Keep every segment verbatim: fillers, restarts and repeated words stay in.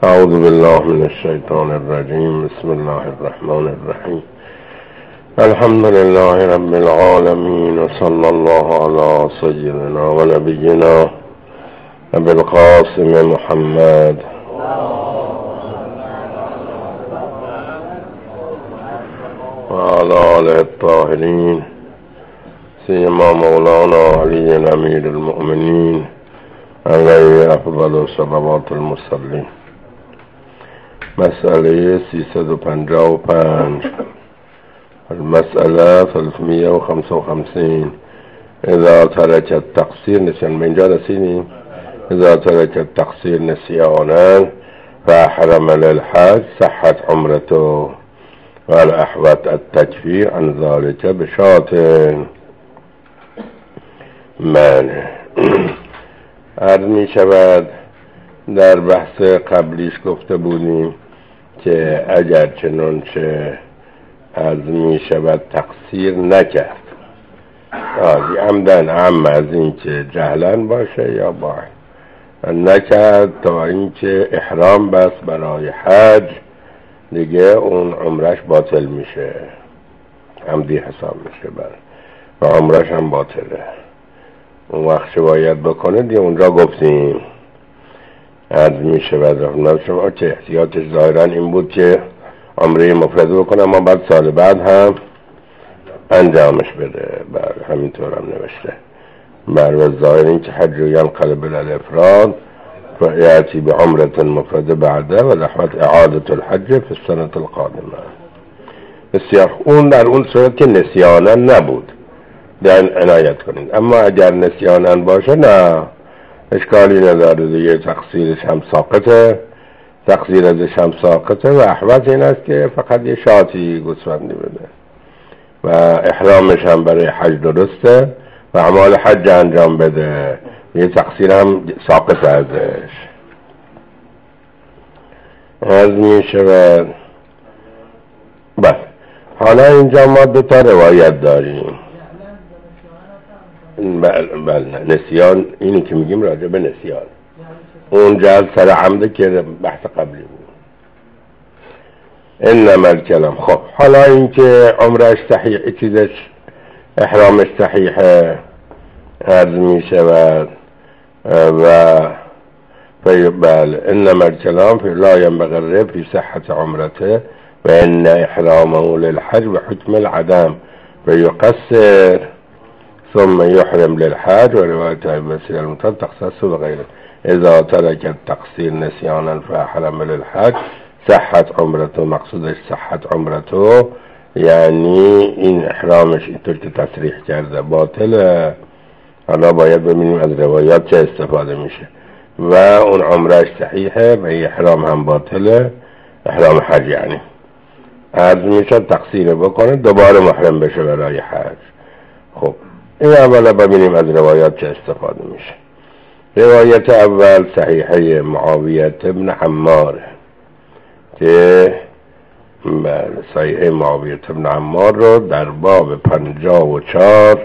اعوذ بالله من الشیطان الرجیم. بسم الله الرحمن الرحیم. الحمد لله رب العالمین و صلی الله علی سیدنا و نبینا ابی القاسم محمد و علی آله الطاهرین سیما مولانا علی امیر المؤمنین علیه افضل و صلوات المرسلین. مسئله سیصد و پنجاه و پنج، المسئله ثلاثمائة وخمسة وخمسين. اذا ترك التقصير نسيان، به اینجا رسیدیم. اذا ترك التقصير نسيانا فاحرم للحج صحت عمرته والاحوط التكفير عن ذلك بشاة. من عرض می شود در بحث قبلیش گفته بودیم که اگر چنانچه از می شود تقصیر نکرد، آزی عمدن عم از این که جهلن باشه یا باید نکرد تا این که احرام بس برای حج، دیگه اون عمرش باطل میشه، عمدی حساب میشه بر و عمرش هم باطله. اون وقت چه باید بکنه دیگه اونجا گفتیم. از می شود رحمت شما که احتیاطش ظاهرا این بود که عمره مفرده بکنه اما بعد سال بعد هم انجامش بده. بر همینطور هم نوشته بر و ظاهر این که حج ینقلب الافراد فیاتی به عمرت مفرده بعده و لحوت اعاده الحج فی السنه القادمه. بسیار اون در اون صورت که نسیانا نبود در عنایت کنید، اما اگر نسیانا باشه نه اشکالی نداره دیگه، تقصیرش هم ساقطه، تقصیر ازش هم ساقطه و احوط این است که فقط یه شاتی گوسفندی بده و احرامش هم برای حج درسته و اعمال حج انجام بده، یه تقصیر هم ساقط ازش. از می شود بس. حالا اینجا ما دو تا روایت داریم. بله بله نسیان اینی که میگیم راجع به نسیان، اونجا از سر عمده که بحث قبلی بود. انما الکلام. خب حالا این که عمرش صحیح، چیزش احرامش صحیحه، عرض می شود و بله انما الکلام فی لا ینبغی فی صحت عمرته و ان احرامه للحج و حکم العدم و یقصر ثم يحرم للحج و روایت ابی المطلب تختص بغیره. اذا ترك التقصير نسيانا فاحرم للحج صحت عمرته. مقصودش صحت عمرته یعنی این احرامش اینطور که تصریح کرده باطله. حالا باید ببینیم از روایات چه استفاده میشه. و اون عمرش صحیحه و احرام هم باطله، احرام حج یعنی عرض میشه تقصیر بکنه دوباره محرم بشه برای حج. خب این اولا ببینیم از روایات چه استفاده میشه. روایت اول صحیحه معاویه ابن عمار که صحیحه معاویه ابن عمار رو در باب پنجاه و چهار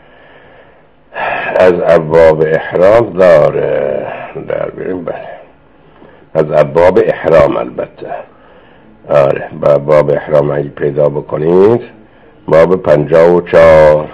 از ابواب احرام داره. در بریم بله از ابواب احرام البته. آره باب احرام اگه پیدا بکنید باب پنجاه و چهار.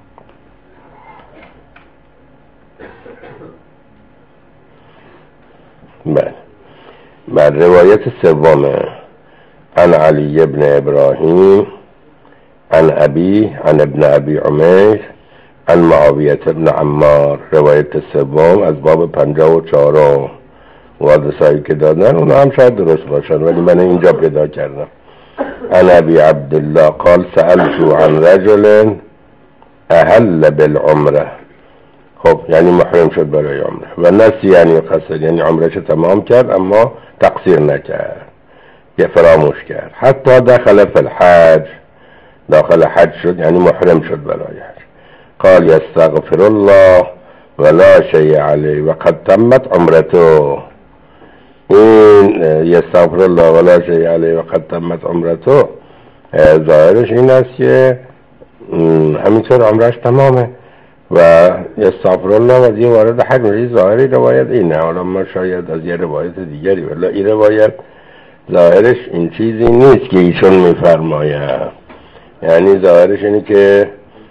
بله بر روایت سومه عن علی ابن ابراهیم عن ابی عن ابن ابی عمیر عن معاویه ابن عمار. روایت سوم از باب پنجاه و چهارم وادسایی که دادن اونا هم شاید درست باشن ولی من اینجا پیدا کردم. عن ابی عبدالله قال سألتو عن رجل اهل بالعمره. خب یعنی محرم شد برای عمره و نسی یعنی قصد یعنی عمرش تمام کرد اما تقصیر نکرد که فراموش کرد. حتی دخل فی الحج، داخل حج شد یعنی محرم شد برای حج. قال یستغفر الله ولا شیء علیه وقد تمت عمرته. این یستغفر الله ولا شیء علیه وقد تمت عمرته ظاهرش این است که همینطور عمرش تمامه و استغفر الله و دیگه وارد حج میشه. ظاهری روایت اینه، حالا ما شاید از یه روایت دیگری، ولی این روایت ظاهرش این چیزی نیست که ایشون میفرماید. یعنی ظاهرش اینه که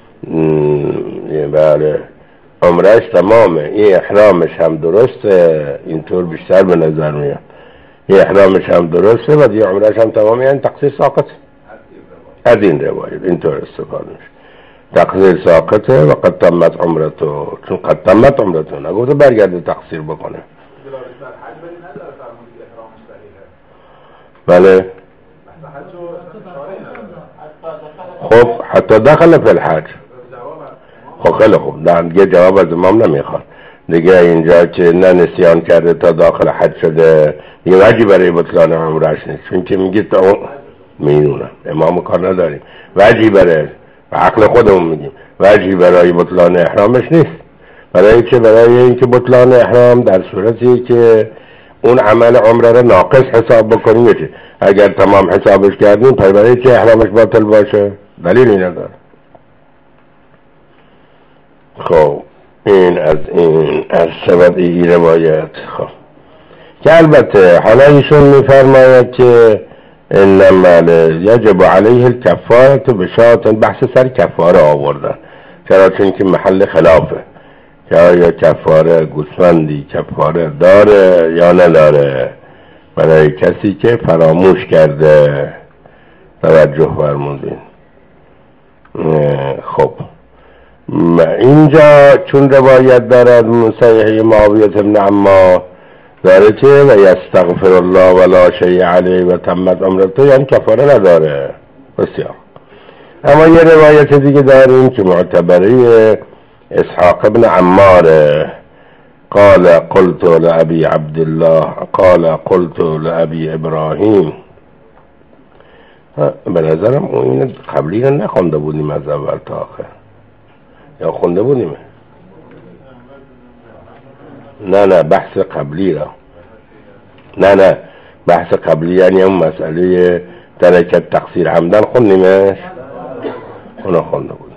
بله عمرش تمامه، این احرامش هم درسته، اینطور بیشتر به نظر میاد. این احرامش هم درسته و دیگه عمرش هم تمامه، یعنی تقصیر ساقط از این روایت اینطور استفاده میشه. تقصیر ساقطه و قد تمت عمرتو، چون قد تمت عمرتو نگفته برگرده تقصیر بکنه. بله خب حتی دخل فی الحج. خب خیلی خوب، دیگه جواب از امام نمیخواد دیگه. اینجا که نه نسیان کرده تا داخل حج شده دیگه وجهی برای بطلان عمرش نیست، چون که میگه تا اون میدونم امام کار نداریم، وجهی برای و عقل خودمون میگیم وجهی برای بطلان احرامش نیست. برای چه؟ برای اینکه بطلان احرام در صورتی که اون عمل عمره رو ناقص حساب بکنیم. چه اگر تمام حسابش کردیم پس برای چه احرامش باطل باشه؟ دلیلی نداره. خب این از این از شود این روایت. خب که البته حالا ایشون میفرماید که انما یجب علیه الکفاره بشات، بحث سر کفاره آوردن. چرا؟ چون که محل خلافه که آیا کفاره گوسفندی کفاره داره یا نداره برای کسی که فراموش کرده. توجه فرمودین. خب اینجا چون روایت دارد صحیح معاویه بن عمار داره که و یستغفر الله ولا شیء علیه و تمت عمرته، یعنی کفاره نداره. بسیار. اما یه روایت دیگه داریم که معتبری اسحاق ابن عمار قال قلت لأبي عبد الله قال قلت لأبي ابراهیم. به نظرم این قبلی رو نخونده بودیم از اول تا آخر، یا خونده بودیم؟ نه نه بحث قبلی را، نه نه بحث قبلی یعنی اون مسئله ترکت تقصیر عمدن خوندیمش؟ اونا خونده بودیم.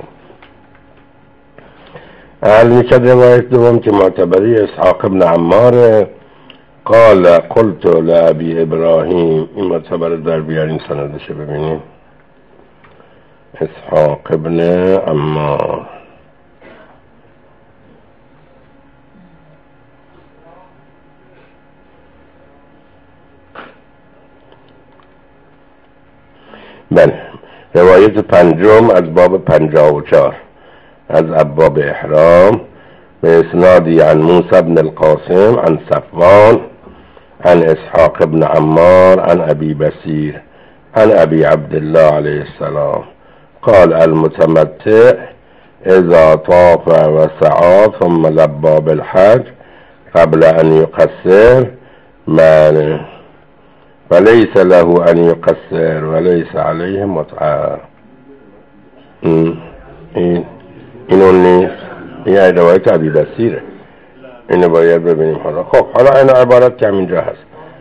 اهل میشد روایت دوم که معتبری اسحاق ابن عمار قال قلت لأبي ابراهیم. این معتبر در بیارین سندشه ببینیم. اسحاق ابن عمار بله روایت پنجم از باب پنجاه و چهار از ابواب احرام به اسنادی عن موسی بن القاسم عن صفوان عن اسحاق ابن عمار عن ابي بصير عن ابي عبد الله عليه السلام قال المتمتع اذا طاف وسعى ثم لبى بالحج قبل ان يقصر مال فليس له ان يقصر وليس عليه متعه. این اینو نیست، این روایت ابی بصیره، اینو باید ببینیم. حالا خب حالا این عبارت که همینجا هست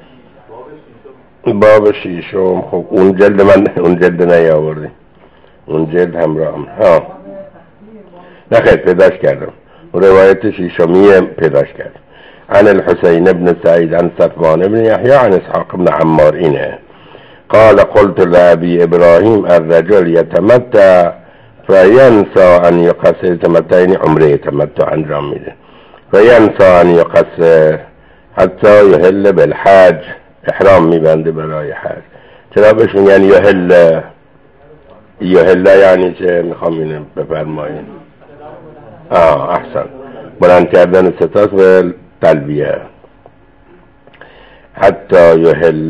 باب شیشم. خب اون جلد من اون جلد نیاوردیم، اون جلد همراه هم ها نخیر پیداش کردم، روایت شیشمی پیداش کردم. عن الحسين بن سعيد عن صفوان بن يحيى عن اسحاق بن عمار اینه قال قلت لأبي ابراهيم الرجل يتمتع فینسا ان یقصر. تمتع عمره تمتع انجام میده. فینسا ان یقصر حتی یحل بالحج، احرام میبنده برای حج. چرا بهش میگن یحل؟ یحل یعنی چه؟ میخوام اینو بفرمایید. آه احسن، بلند کردن ستاس و تلبیه. حتی یحل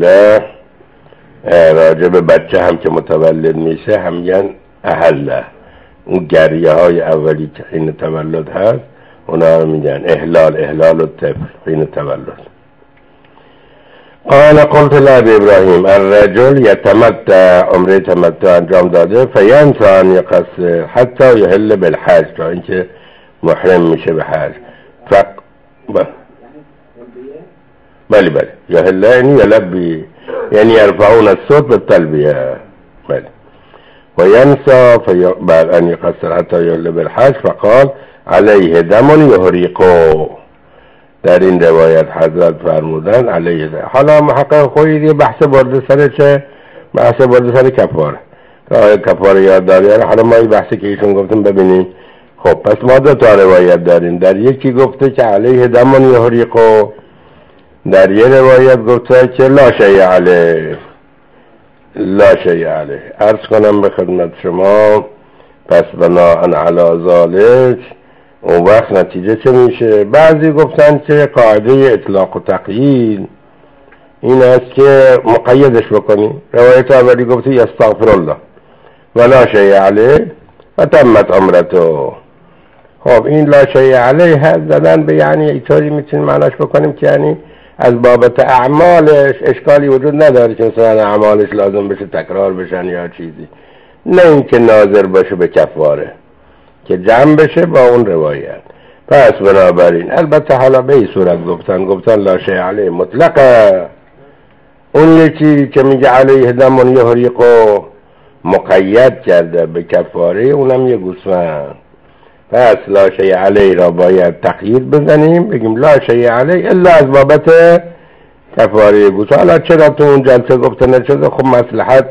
راجب بچه هم که متولد میشه هم میگن احله. اون گریه های اولی که حین تولد هست اونا رو میگن احلال، احلال الطفل حین تولد. قال قلت لأبي ابراهیم الرجل یتمتع، عمره تمتع انجام داده، فینسا ان یقصر حتی یحل بالحج، تا اینکه محرم میشه به حج. فق بله بله یحل یعنی یلبی، یعنی یرفعون الصوت بالتلبیه. بله و ینسا بعد ان یقصر حتی یبلغ الحج فقال علیه دم یحرقه. در این روایت حضرت فرمودن علیه دم. حالا محقق خویی دیگه بحث برده سر چه؟ بحث برده سر کفاره. آیا کفاره یاد داری؟ حالا ما این بحثی که ایشون گفتم ببینیم. خب پس ما دو تا روایت داریم. در یکی گفته که علیه دم یحرقه، در یه روایت گفته که لا شیء علیه، لا شیء علیه. عرض کنم به خدمت شما پس بناءً علی ذالک اون وقت نتیجه چه میشه؟ بعضی گفتن که قاعده اطلاق و تقیید این است که مقیدش بکنیم. روایت اولی گفته یستغفر الله ولا شیء علیه و تمت عمرته. خب این لا شیء علیه هست زدن به یعنی اینطوری میتونیم معناش بکنیم که یعنی از بابت اعمالش اشکالی وجود نداره که مثلا اعمالش لازم بشه تکرار بشن یا چیزی، نه اینکه ناظر باشه به کفاره که جمع بشه با اون روایت. پس بنابراین البته حالا به این صورت گفتن گفتن لا شیء علیه مطلقه. اون یکی که میگه علیه دم یحرقه مقید کرده به کفاره، اونم یه گوسفند. پس لا شیء علیه را باید تقیید بزنیم بگیم لا شیء علیه الا از بابت کفاره گوسفند. حالا چرا تو اون جلسه گفته نشده؟ خب مصلحت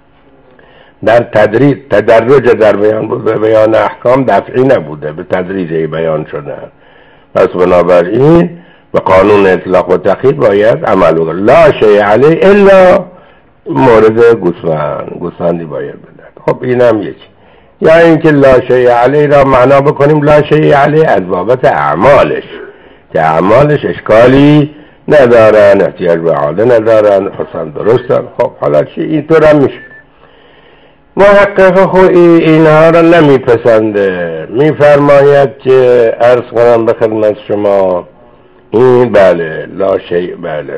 در تدریج تدرج در بیان بوده، بیان احکام دفعی نبوده، به تدریج بیان شده. پس بنابراین به قانون اطلاق و تقیید باید عمل بکنه. لا شیء علیه الا مورد گوسفند، گوسفندی باید بده. خب اینم یکی. یا اینکه لا شیء علیه را معنا بکنیم لا شیء علیه از بابت اعمالش، که اعمالش اشکالی ندارن، احتیاج به عاده ندارن، حسن درستن. خب حالا چی؟ اینطور هم میشه. محقق خویی اینها را نمیپسنده، میفرماید که عرض کنم به خدمت شما این بله لا شیء بله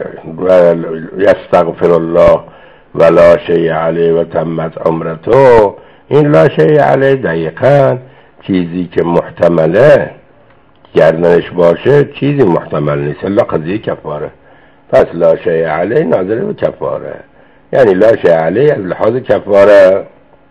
یستغفر الله و لا شیء علیه و تمت عمرته. این لا شیء علیه دقیقاً چیزی که محتمله گردنش باشه چیزی محتمل نیست الا قضیه کفاره. پس لا شیء علیه ناظر به کفاره، یعنی لا شیء علیه از لحاظ کفاره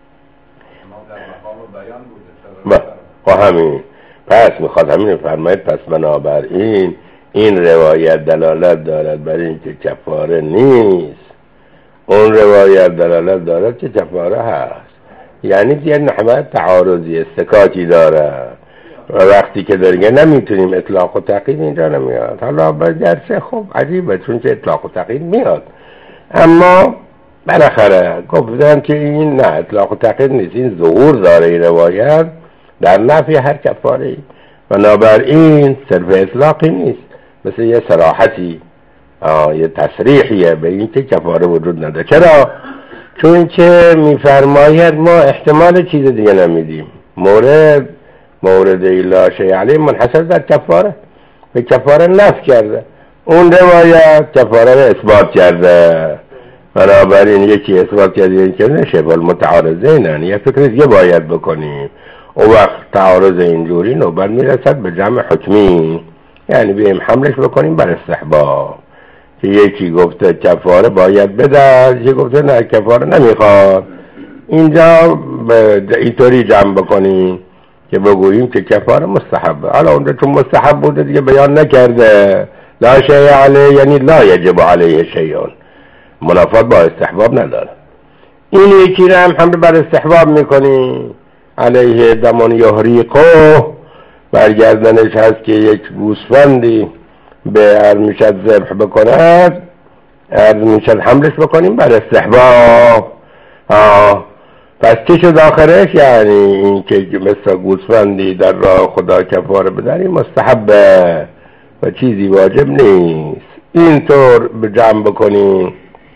با همین. پس میخواد همین فرماید پس بنابراین این روایت دلالت دارد بر این که کفاره نیست، اون روایت دلالت دارد که کفاره هست. یعنی یه نحوه تعارضی استکاکی داره و وقتی که داریم نمیتونیم اطلاق و تقیید اینجا نمیاد. حالا برگرچه خب عجیبه چون که اطلاق و تقیید میاد، اما بالاخره گفتن که این نه اطلاق و تقیید نیست، این ظهور داره این روایت در نفی هر کفاره. بنابراین صرف اطلاقی نیست، مثل یه صراحتی یه تصریحیه به این که کفاره وجود نداره. چرا؟ چون که میفرماید ما احتمال چیز دیگه نمیدیم. مورد مورد لا شیء علیه منحصر در کفاره، به کفاره نفی کرده، اون روایت کفاره رو اثبات کرده. بنابراین یکی اثبات کرده این که نشه بل متعارضینن، یه فکر دیگه باید بکنیم. او وقت تعارض اینجوری نوبت میرسد به جمع حکمی، یعنی بیم حملش بکنیم بر استحباب که یکی گفته کفاره باید بده، یکی گفته نه کفاره نمیخواد. اینجا اینطوری جمع بکنیم که بگوییم که کفاره مستحبه. حالا اونجا چون مستحب بوده دیگه بیان نکرده لا شیء علیه، یعنی لا یجب علیه شیئون، منافات با استحباب نداره. این یکی رو هم حمل بر استحباب میکنیم علیه دم یحرقه، برگردنش هست که یک گوسفندی به ارمیشد ذبح بکند، ارمیشد حملش بکنیم بر استحباب. آه پس چه شد آخرش؟ یعنی این که مثل گوسفندی در راه خدا کفاره بدنیم مستحبه و چیزی واجب نیست. اینطور به جمع بکنیم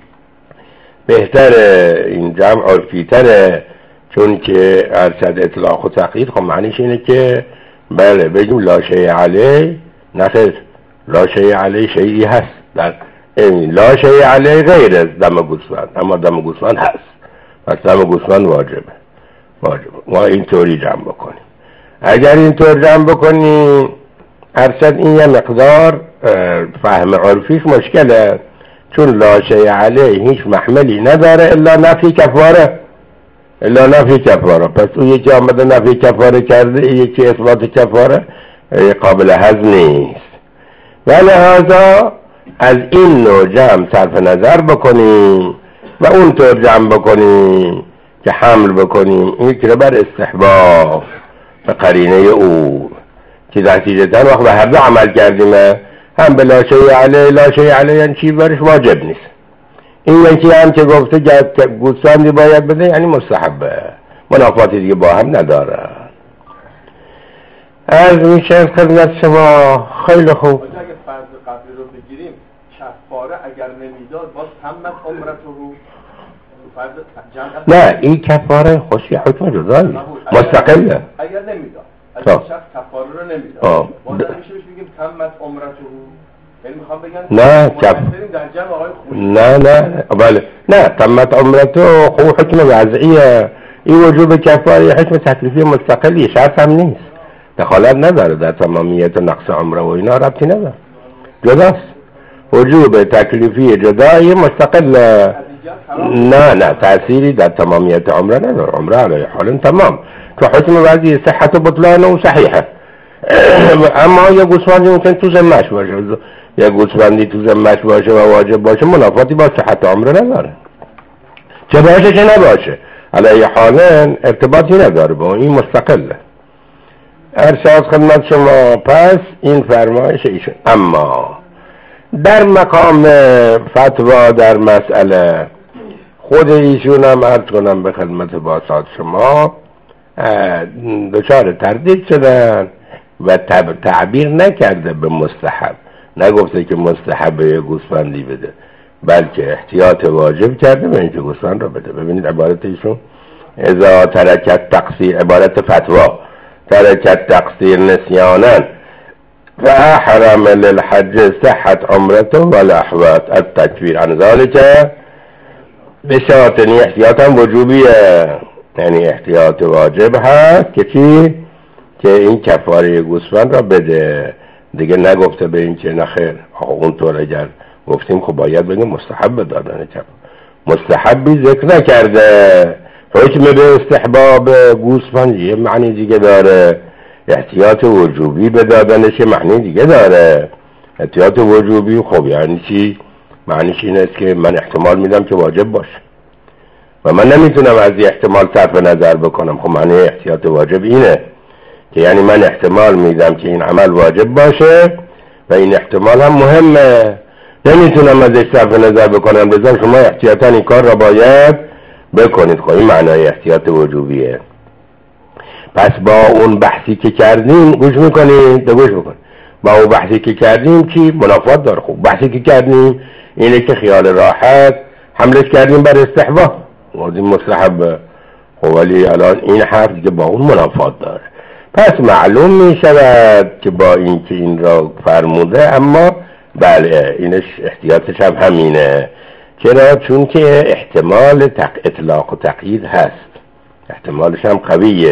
بهتره، این جمع عرفی‌تره، چون که ارشد اطلاق و تقیید خب معنیش اینه که بله بگیم لا شیء علیه، نخیر لا شیء علیه شیئی هست در این لا شیء علیه غیر از دم گوسفند، اما دم گوسفند هست، پس دم گوسفند واجبه. واجبه ما اینطوری جمع بکنیم. اگر اینطور جمع بکنیم ارشد این یه مقدار فهم عرفیش مشکله، چون لا شیء علیه هیچ محملی نداره الا نفی کفاره. الا نفی کفاره. پس اون یکی آمده نفی کفاره کرده، یکی اثبات کفاره قابل هضم نیست. و لحاظا از این نوع جمع صرف نظر بکنیم و اونطور جمع بکنیم که حمل بکنیم این که بر استحباب به قرینه او که نتیجتاً وقت به هر دو عمل کردیم، هم به لا شیء علیه لا شیء علیه یعنی چی برش واجب نیست، این یکی هم که گفته گوسفندی باید بده یعنی مستحبه، منافاتی دیگه با هم نداره. عرض میشه خدمت شما. خیلی خوب. اگه فرض قبلی رو بگیریم کفاره اگر نمیداد باز تمت عمرته رو فرض جمع. نه این کفاره خوشی حکم جدایی مستقله. اگر نمیداد اگر شخص کفاره رو نمیداد باز میشه بهش بگیم تمت عمرته رو، یعنی میخوام بگم نه کف در جمع آقای خوشی نه نه بله نه تمت عمرته خوب حکم وضعیه، این وجوب کفاره حکم تکلیفی مستقلی شرط هم نیست، دخالت نداره در تمامیت و نقص عمره و اینا ربطی نداره، جداست. وجوب تکلیفی جدایی مستقل نه نه تأثیری در تمامیت عمره نداره، عمره علیه حال تمام تو حکم وضعی صحت و بطلان و صحیحه. اما یه گوسفندی ممکن تو ذمه‌اش باشه، یه گوسفندی تو ذمه‌اش باشه و واجب باشه منافاتی با صحت عمره نداره، چه باشه چه نباشه علیه حال ارتباطی نداره با این، مستقله. ارشاد خدمت شما. پس این فرمایش ایشون. اما در مقام فتوا در مسئله خود ایشون هم عرض کنم به خدمت باسط شما دچار تردید شدن و تعبیر نکرده به مستحب، نگفته که مستحب یه گوسفندی بده، بلکه احتیاط واجب کرده به اینکه گوسفند رو بده. ببینید عبارت ایشون اذا ترکت تقصیر، عبارت فتوا ترکت تقصیر نسیانا فاحرم للحج صحت عمرته والاحوات التکفیر عن ذلك بشرط احتیاط هم وجوبیه، یعنی احتیاط واجب هست که چی؟ که این کفاره گوسفند را بده، دیگه نگفته به این که نخیر. اونطور اگر گفتیم خب باید بگیم مستحب دادن کفاره، مستحبی ذکر نکرده، حکم به استحباب گوسفند یه معنی دیگه داره، احتیاط وجوبی به دادنش یه معنی دیگه داره. احتیاط وجوبی خب یعنی چی؟ معنیش این است که من احتمال میدم که واجب باشه و من نمیتونم از این احتمال صرف نظر بکنم. خب معنی احتیاط واجب اینه که یعنی من احتمال میدم که این عمل واجب باشه و این احتمال هم مهمه، نمیتونم ازش صرف نظر بکنم، لذا شما احتیاطاً این کار را باید بکنید. خب این معنای احتیاط وجوبیه. پس با اون بحثی که کردیم گوش میکنید، گوش میکنید با اون بحثی که کردیم چی؟ منافات داره. خوب بحثی که کردیم اینه که خیال راحت حملش کردیم بر استحباب و مستحب. خب ولی الان این حرف دیگه با اون منافات داره، پس معلوم میشود که با این که این را فرموده اما بله اینش احتیاطش هم همینه. چرا؟ چون که احتمال تق... اطلاق و تقیید هست، احتمالش هم قویه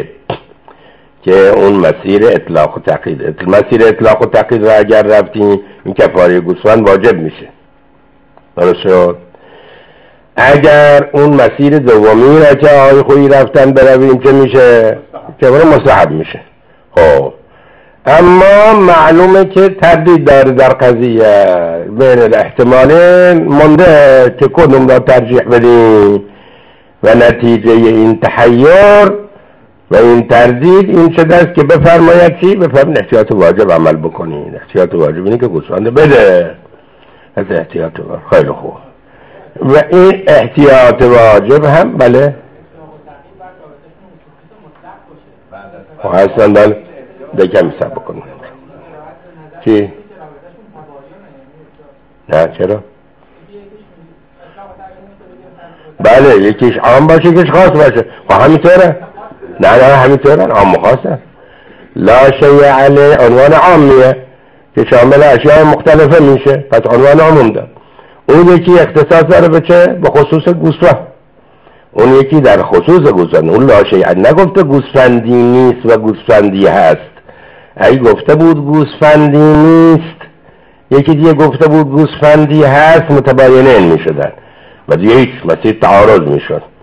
که اون مسیر اطلاق و تقیید، مسیر اطلاق و تقیید را اگر رفتیم این کفاره گوسفند واجب میشه، درست شد. اگر اون مسیر دومی را که آقای خویی رفتن برویم چه میشه؟ کفاره مستحب میشه. خب اما معلومه که تردید داره در قضیه، بین الاحتمالین مونده که کدوم را ترجیح بدیم و نتیجه این تحیر و این تردید این شده است که بفرماید چی؟ بفرماید احتیاط واجب عمل بکنین. احتیاط واجب اینه که گوسفند بده، از احتیاط واجب. خیلی خوب. و این احتیاط واجب هم بله خب هستن دل دکم حساب بکنیم چی؟ نه چرا؟ بله یکیش عام باشه یکیش خاص باشه. خب همینطوره؟ نه نه همینطوره، عام و خاصه. لا شیء علی عنوان عامیه که شامل اشیاء مختلفه میشه، پس عنوان عموم دار. اون یکی اختصاص داره به چه؟ به خصوص گوسفند. اون یکی در خصوص گوسفند. اون لا شیء نگفته گوسفندی نیست و گوسفندی هست. اگه گفته بود گوسفندی نیست یکی دیگه گفته بود گوسفندی هست متباینین میشدن و دیگه هیچ مسیر تعارض میشد.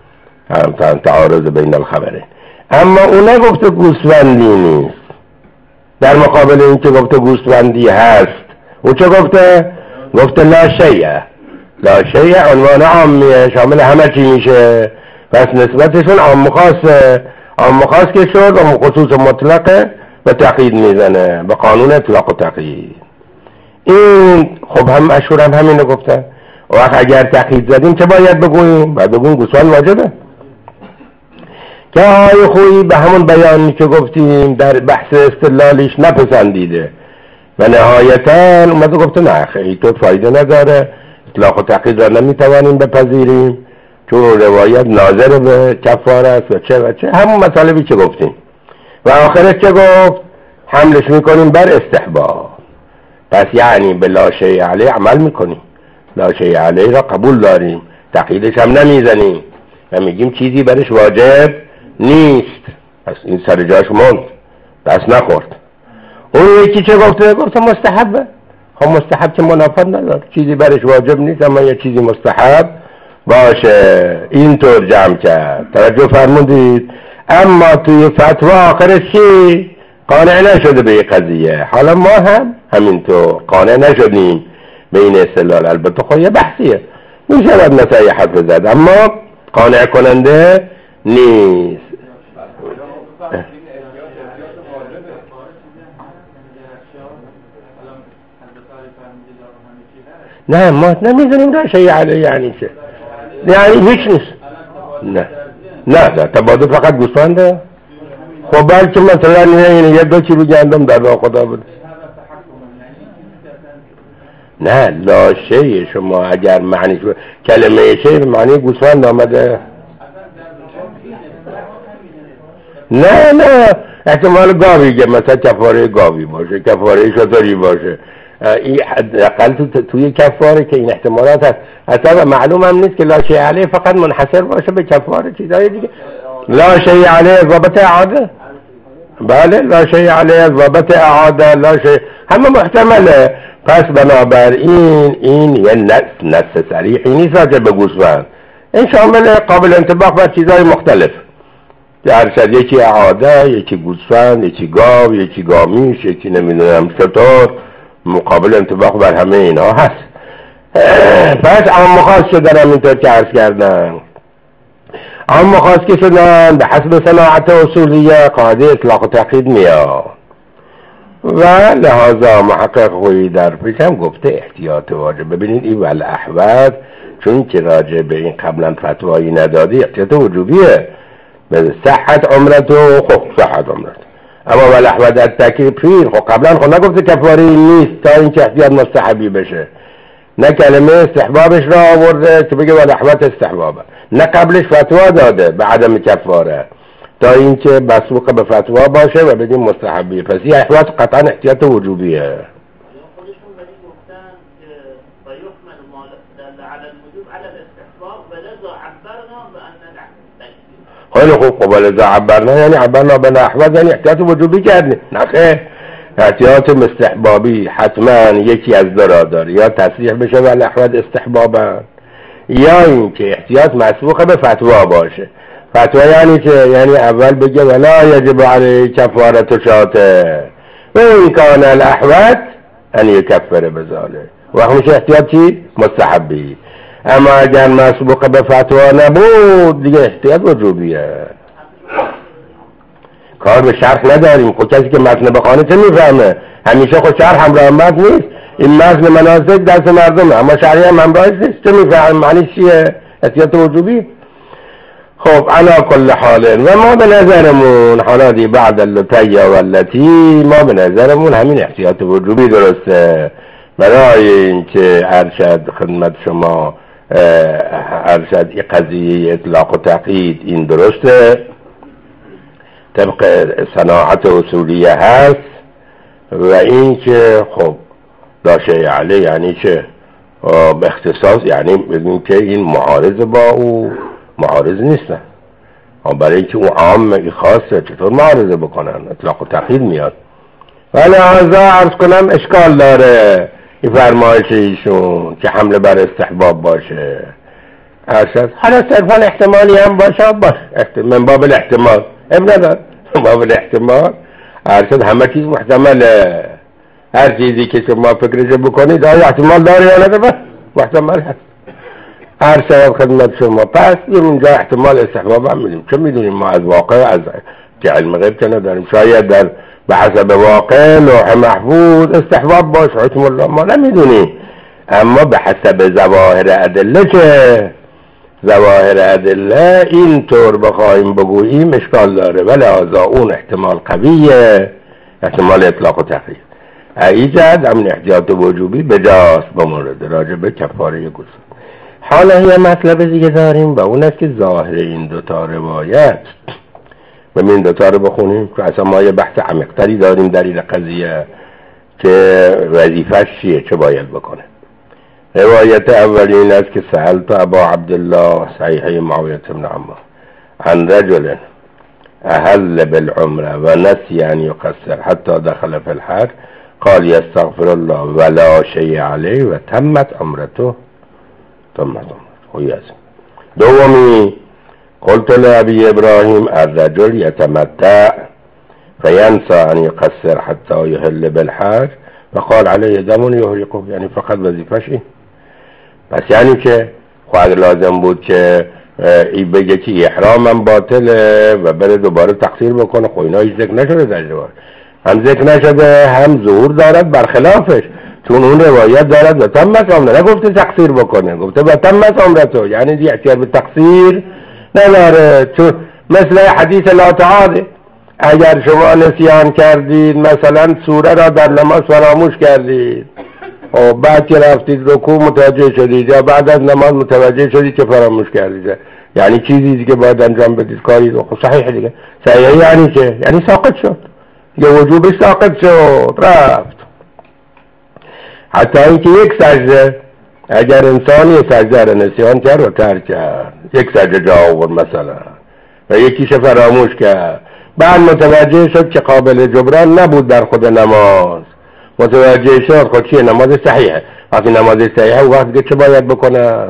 هم تعارض بین الخبره. اما اون نگفته گوسفندی نیست، در مقابل این که گفته گوسفندی هست او چه گفته؟ گفته لا شیء. لا شیء عنوان عامیه، شامل همه چی میشه، پس نسبتشون عام خاصه. عام خاص که شد و خصوص مطلقه و تقیید میزنه به قانون اطلاق و تقیید. این خب هم اشهر هم همینو گفته. و اگر تقیید زدیم چه باید بگوییم؟ باید بگوییم گوسفند واجبه. که آقای خویی به همون بیانی که گفتیم در بحث استدلالیش نپسندیده و نهایتاً اومده گفته نه خیلی تو فایده نداره، اطلاق و تقیید را نمیتوانیم بپذیریم چون روایت ناظر به کفاره است و چه و چه، همون مطالبی که گفتیم. و آخرش چه گفت؟ حملش میکنیم بر استحباب. پس یعنی به لا شیء علیه عمل میکنیم، لا شیء علیه را قبول داریم، تقییدش هم نمیزنیم و میگیم چیزی برش واجب نیست. پس این سر جاش موند، پس نخورد. اون یکی چه گفته؟ گفته مستحبه. خب مستحب که منافات نداره، چیزی برش واجب نیست اما یه چیزی مستحب باشه. اینطور جمع کرد. توجه فرمودید؟ اما توی فتوا آخرش چی؟ قانع نشده به این قضیه. حالا ما هم همینطور قانع نشدیم به این استدلال. البته خب یه بحثیه، میشود مثلا حرف زد اما قانع کننده نیست. نه ما نمیدونیم لا شیء علیه یعنی چه، یعنی هیچ نیست. نه نه نه تبادل فقط گوسفنده. خب بلکه مثلا یه دو کیلو گندم در راه خدا بود. نه لا شیء شما اگر معنی کلمه شیء معنی گوسفند آمده. نه نه احتمال گاوی که مثلا کفاره گاوی باشه، کفاره شتری باشه، این حداقل تو توی کفاره که این احتمالات هست. اصلا معلوم هم نیست که لا شیء علیه فقط منحصر باشه به کفاره، چیزای دیگه. لا شیء علیه ضابط اعاده، بله لا شیء علیه ضابط اعاده، لا شیء همه محتمله. پس بنابراین این یه نص نص صریحی نیست راجع به گوسفند، این شامل قابل انطباق بر چیزهای مختلف. در شد یکی اعاده، یکی گوسفند، یکی گاو، یکی گامیش، یکی نمیدونم شطور، مقابل انطباق بر همه اینا هست. پس عام خاص شدن اینطور که عرض کردن، عام خاص که شدن به حسب صناعت اصولیه قاعده اطلاق و تقیید میاد و لحاظا محقق خویی در پیش هم گفته احتیاط واجب. ببینید این والاحوط چون که راجع به این قبلا فتوایی ندادی احتیاط وجوبیه. به صحت عمرتو، خب صحت عمرت، اما والاحوط التکیه پیر خب قبلا خب نگفته کفاری نیست تا این که احتیاط مستحبی بشه، نه کلمه استحبابش را آورده که بگه والاحوط استحبابه، نه قبلش فتوا داده به عدم کفاره تا این که مسبوق به فتوا باشه و بگیم مستحبی. پس این احوط قطعا احتیاط وجوبیه. خیلی خوب قبل ازا عبرنا یعنی عبرنا به احوط یعنی احتیاط وجوبی کردیم. نخیر، احتیاط مستحبابی حتما یکی از دو را داره، یا تصریح بشه و احوط استحبابا، یا این که احتیاط مسبوق به فتوا باشه. فتوا یعنی که یعنی اول بگه ولا یجب علی کفارت شاته و این کان الاحوط ان یکفر بذاله و همش احتیاطی مستحبی. اما اگر مسبوق به فتوا نبود دیگه احتیاط وجوبیه. کار به شرح نداریم، خود کسی که متن بخوانه چه میفهمه؟ همیشه خود شرح همراه متن نیست، این متن مناسک دست مردمه اما شرحی هم همراهش نیست، چه میفهم؟ معنی چیه؟ احتیاط وجوبی. خب علا کل حال و ما به نظرمون حالا دی بعد اللتی و اللتی ما به نظرمون همین احتیاط وجوبی درسته. برای اینکه ارشد خدمت شما ارشد این قضیه اطلاق و تقیید این درسته طبق صناعت اصولیه هست و این که خب لا شیء علیه یعنی چه؟ به اختصاص یعنی بگیم که این معارض با او معارض نیستن، برای اینکه اون عام خاصه چطور معارضه بکنن؟ اطلاق و تقیید میاد. ولی لحاظا عرض کنم اشکال داره این فرمایش ایشون که حمله بر استحباب باشه. ارشد حالا صرفا احتمالی هم باشه باش من باب الاحتمال اب ندار من باب الاحتمال ارشد همه چیز محتمله هر چیزی که شما فکرش بکنید آیا احتمال داره یا نداره محتمل هست ارشد خدمت شما پس اونجا احتمال استحباب هم میدیم چون میدونیم ما از واقع از که علم غیب که نداریم شاید در به حسب واقع لوح محفوظ استحباب باشه حکم الله ما نمیدونیم اما به حسب ظواهر ادله که ظواهر ادله اینطور بخوایم بگوییم اشکال داره ولی لذا اون احتمال قویه احتمال اطلاق و تخییر ایجاد امن احتیاط وجوبی بجاست با مورد راجع به کفاره گسل. حالا یه مطلب دیگه داریم و اون است که ظاهر این دوتا روایت و این دوتا رو بخونیم که اصلا ما یه بحث عمیق‌تری داریم در این قضیه که وظیفه‌اش چیه چه باید بکنه. روایت اولین است که سألت ابا عبدالله صحیح معاویة بن عمار عن رجل اهل بالعمره و نسی ان يقصر حتى دخل في الحج قال يستغفر الله ولا شيء عليه و تمت عمرته تمت عمرته. دومی قلت لأبي إبراهيم الرجل يتمتع فينسى أن يقصر حتى يهل بالحج فقال عليه دم يهرقه یعنی فقط وظیفه‌ش این پس یعنی که خواهد لازم بود که ای بگه که احرامم باطله و بره دوباره تقصیر بکنه خب اینا هیچ ذکر نشده در روایت هم ذکر نشده هم ظهور دارد برخلافش چون اون روایت دارد و تمت عمره نگفته تقصیر بکنه گفته و تمت عمرته یعنی دی احتیاج به تقصیر نداره چون مثل حدیث لا تعاده اگر شما نسیان کردید مثلا سوره را در نماز فراموش کردید و بعد که رفتید رکوع متوجه شدید یا بعد از نماز متوجه شدید که فراموش کردید یعنی چیزی دیگه باید انجام بدید کاری خب صحیح دیگه صحیح یعنی که یعنی ساقط شد یه وجوبش ساقط شد رفت حتی اینکه یک سجده اگر انسان یه سجده را نسیان کرد و ترک کرد یک سجده جا آورد مثلا و یکیش فراموش کرد بعد متوجه شد که قابل جبران نبود در خود نماز متوجه شد خود چیه نماز صحیحه وقتی نماز صحیحه و وقتی چه باید بکنه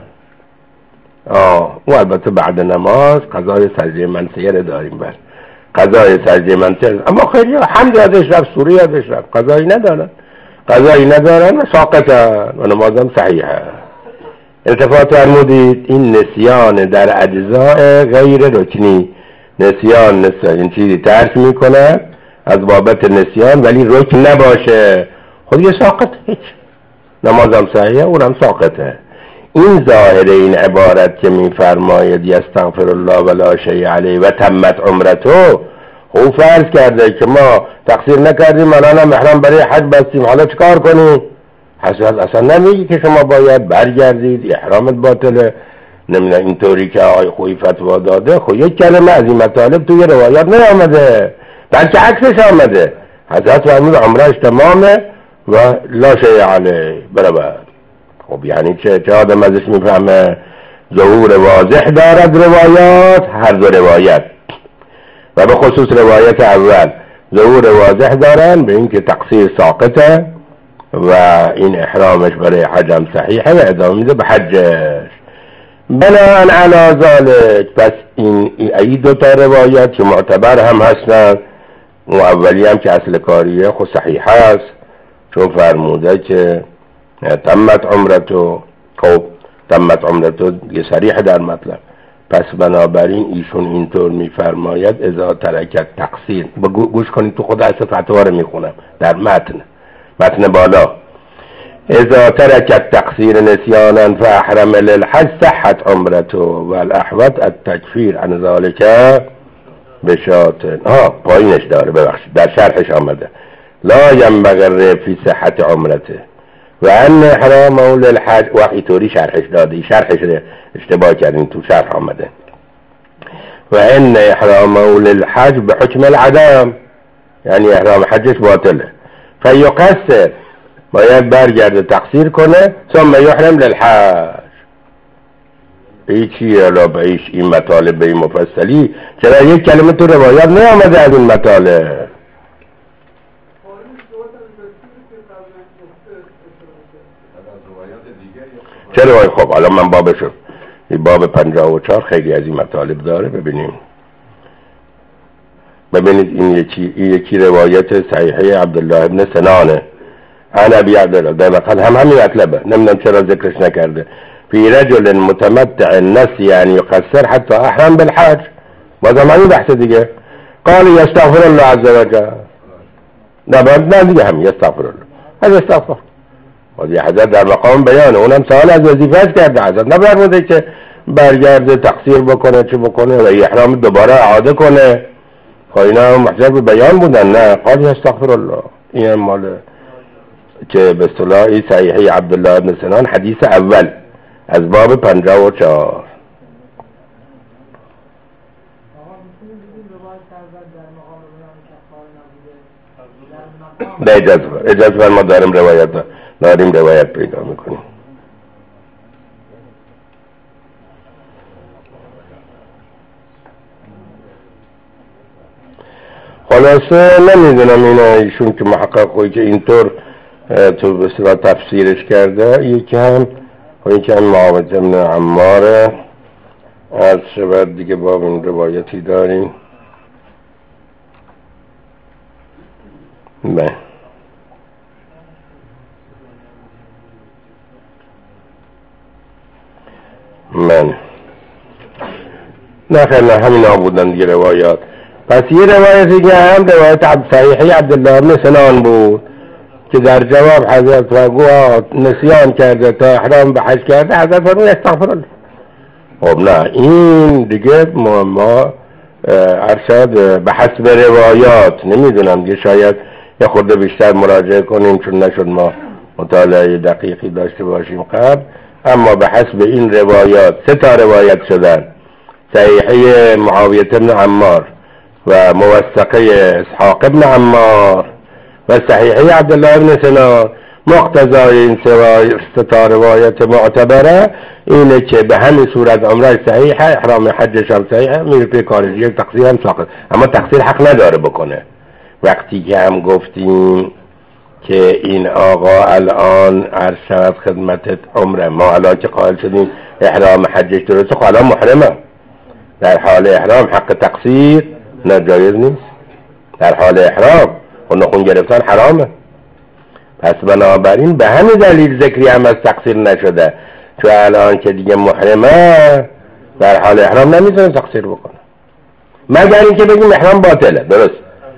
آه و البته بعد نماز قضای سجده منسیه رو داریم بر قضای سجده منسیه اما خیلی حمد یادش رفت سوره یادش رفت قضایی ندارن قضایی ندارن و ساقطن و نمازم صحیحه التفات فرمودید این نسیان در اجزاء غیر رکنی نسیان نسیان این چیزی ترک میکنه از بابت نسیان ولی رکن نباشه خود یه ساقط هیچ نمازم صحیحه اونم ساقطه این ظاهر این عبارت که میفرماید یستغفر الله ولا شیء علیه و تمت عمرته خوب فرض کرده که ما تقصیر نکردیم الان هم احرام برای حج بستیم حالا چیکار کنیم حضرت اصلا نمیگی که شما باید برگردید احرامت باطله نمیدونم اینطوری که آقای خویی فتوا داده خب یک کلمه از این مطالب توی روایات نیامده بلکه عکسش آمده حضرت فرمود عمرش تمامه و لا شیء علیه برابر خب یعنی چه چه آدم ازش میفهمه ظهور واضح دارد روایات هر دو روایت و به خصوص روایت اول ظهور واضح دارن به این که تقصیر ساقطه و این احرامش برای حجم صحیحه و ادامه میده به حجش بناء علی ذلك پس این ای دو تا روایت که معتبر هم هستن و اولی هم که اصل کاریه خود صحیح هست چون فرموده که تمت عمرتو خب تمت عمرتو یه صریح در مطلب پس بنابراین ایشون اینطور میفرماید اذا ترکت تقصیر گوش کنید تو خود اصل فتوا رو میخونم در متن متن بالا اذا ترکت تقصیر نسیانا فاحرم للحج صحت عمرته والاحوط التکفیر عن ذلك بشات ها پایینش داره ببخشید در شرحش آمده لا ينبغي في صحت عمرته و ان احرامه للحج وقتی طوری شرحش داده شرحش اشتباه کردین تو شرح آمده و ان احرامه للحج به حکم العدم یعنی احرام حجش باطله فیقصر باید برگرده تقصیر کنه ثم یحرم للحج ایچی الا به ایش این مطالب به این مفصلی چرا یک کلمه تو روایات نیامده از این مطالب چرا خب الان من بابشو باب پنجاه و چهار خیلی از این مطالب داره. ببینیم ببینید این یکی این یکی روایت صحیحه عبدالله ابن سنانه عن ابی عبدالله، در واقع هم همین مطلبه، نمیدونم چرا ذکرش نکرده. فی رجل متمتع نسی ان یقصر حتی احرم بالحج، بازم همین بحث دیگه. قال یستغفر الله عز وجل، نه نه دیگه همین یستغفر الله، از استغفار ولی حضرت در مقام بیانه، اونم سوال از وظیفه‌اش کرده حضرت، نباید بوده که برگرده تقصیر بکنه چه بکنه و احرام دوباره اعاده کنه. خب اینا محتاج به بیان بودن، نه قال یستغفر الله. این مال که به اصطلاح صحیحه عبدالله بن سنان حدیث اول از باب پنجاه و چهار. به اجازه اجازه ما داریم روایت داریم روایت پیدا میکنیم. خلاصه نمیدونم اینا ایشون که محقق خوی که اینطور تو به اصطلاح تفسیرش کرده، یکی هم یکی هم معاوض ابن عماره از شبت دیگه باب این روایتی داریم. نه من نه خیلی همین ها بودن دیگه روایات. پس یه روایت دیگه هم روایت عبد صحیحی عبدالله بن سنان بود که در جواب حضرت وگوها نسیان کرده تا احرام به حج کرده، حضرت فرمود استغفر الله. خب نه این دیگه ما, ما ارشاد به حسب روایات نمیدونم دیگه، شاید یه خورده بیشتر مراجعه کنیم چون نشد ما مطالعه دقیقی داشته باشیم قبل. اما به حسب این روایات سه تا روایت شدن، صحیحه معاویه بن عمار و موثقه اسحاق بن عمار و صحیحه عبدالله بن سنان. مقتضای این سه تا روایت معتبره اینه که به همین صورت عمرش صحیحه، احرام حجش هم صحیحه، میره پی کارجی، تقصیر هم ساقط، اما تقصیر حق نداره بکنه. وقتی که هم گفتیم که این آقا الان عرض شود خدمتت عمره، ما الان که قائل شدیم احرام حجش درسته، خب الان محرمه، در حال احرام حق تقصیر ناجایز نیست، در حال احرام و نخون گرفتن حرامه. پس بنابراین به همین دلیل ذکری هم از تقصیر نشده، چون الان که دیگه محرمه در حال احرام نمیتونه تقصیر بکنه، مگر اینکه بگیم احرام باطله. درست؟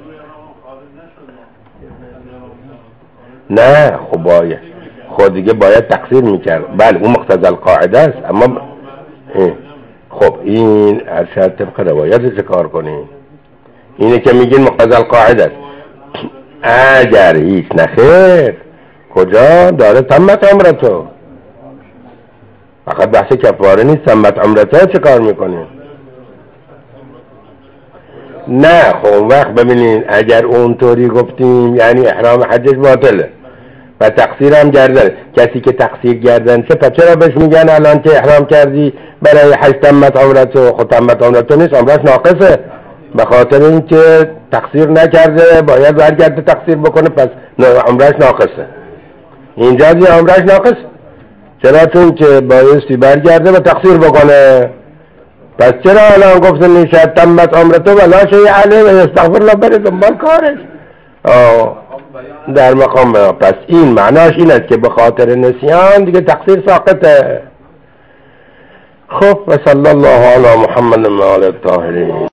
نه خب باید خود دیگه باید تقصیر میکرد، بله اون مقتضی القاعده است، اما ب... خب این ارشاد طبق روایت چه کار کنیم؟ اینه که میگین مقتضی القاعده است. اگر هیچ نخیر کجا داره تمت عمرتو، فقط بحث کفاره نیست، تمت عمرتو چه کار میکنیم؟ نه خب وقت ببینین اگر اونطوری گفتیم یعنی احرام حجش باطله و تقصیر هم گردن، کسی که تقصیر گردن چه پس چرا بهش میگن الان که احرام کردی برای حج تمت عمرتو؟ خب تمت عمرتو نیست، عمرش ناقصه، به خاطر اینکه تقصیر نکرده باید برگرده تقصیر بکنه، پس عمرش ناقصه. اینجا دیگه عمرش ناقص، چرا؟ چون که بایستی برگرده و تقصیر بکنه. پس چرا الان گفتن میشد تمت عمرتو ولا شیء علیه و استغفر الله بره دنبال کارش؟ آه در مقام. پس این معناش این است که به خاطر نسیان دیگه تقصیر ساقطه. خب و صلی الله علی محمد و آله الطاهرین.